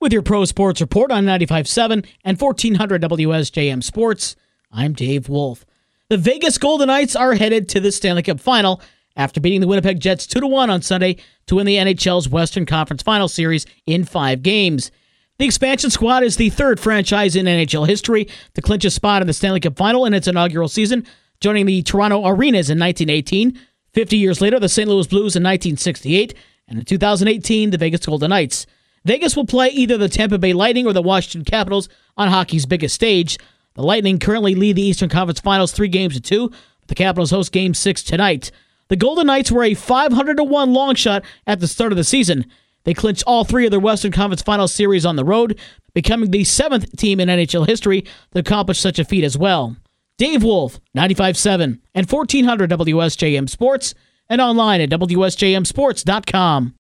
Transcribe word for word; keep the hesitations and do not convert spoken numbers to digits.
With your Pro Sports Report on ninety-five point seven and fourteen hundred W S J M Sports, I'm Dave Wolf. The Vegas Golden Knights are headed to the Stanley Cup Final after beating the Winnipeg Jets two to one on Sunday to win the N H L's Western Conference Final Series in five games. The expansion squad is the third franchise in N H L history to clinch a spot in the Stanley Cup Final in its inaugural season, joining the Toronto Arenas in nineteen eighteen. Fifty years later, the Saint Louis Blues in nineteen sixty-eight, and in two thousand eighteen, the Vegas Golden Knights. Vegas will play either the Tampa Bay Lightning or the Washington Capitals on hockey's biggest stage. The Lightning currently lead the Eastern Conference Finals three games to two. The Capitals host Game six tonight. The Golden Knights were a five hundred to one long shot at the start of the season. They clinched all three of their Western Conference Finals series on the road, becoming the seventh team in N H L history to accomplish such a feat as well. Dave Wolf, ninety-five point seven and fourteen hundred W S J M Sports, and online at W S J M sports dot com.